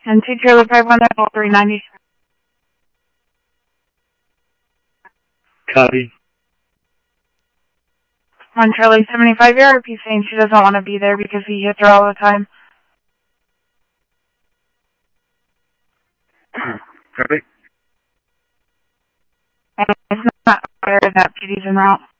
And two Charlie 500, 390. Copy. On Charlie 75, RP saying she doesn't want to be there because he hits her all the time. Copy. And it's not fair that PD's en route.